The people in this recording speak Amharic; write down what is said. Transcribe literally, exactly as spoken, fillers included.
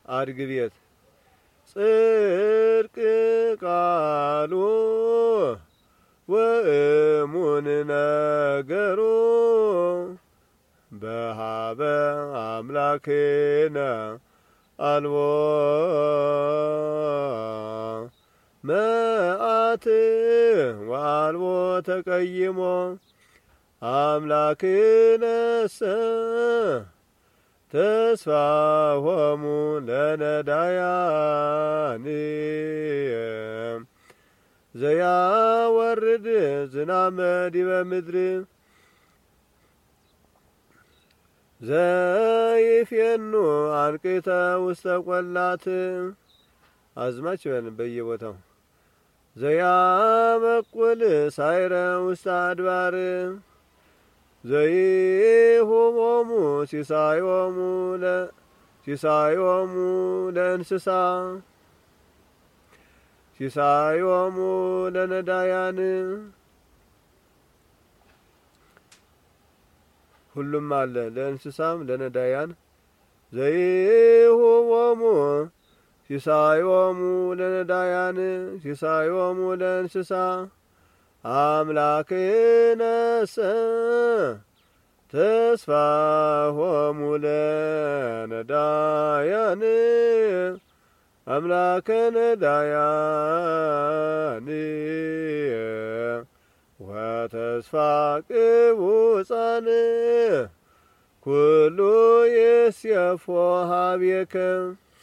አድግ ቤት ጽድቅ ቃሉ ወእሙን ነገሩ በሃበ አምላክነ አልቦ መዓት ወአልቦ ተቀይሞ አምላክነሰ ተስፋሆሙ ለነዳያን ዘያወርድ ዝናመ ዲበ ምድር ዘይፌኑ አንቅተ ውስተ ቈላት አዝማች በል በየቦታው ዘያበቁል ሳይረ ውስተ አድባር ዘይሁቦሙ ሲሳዮሙ ለ ሲሳዮሙ ለእንስሳ ሲሳዮሙ ለነዳያን ሁሉም አለ ለእንስሳም ለነዳያን ዘይሁቦሙ ሲሳዮሙ ለነዳያን ሲሳዮሙ ለእንስሳ አምላክነሰ ተስፋሆሙ ለነዳያን አምላከ ነዳያን ወተስፋ ቅቡፃን ኩሉ የስየፎ ሀቤከ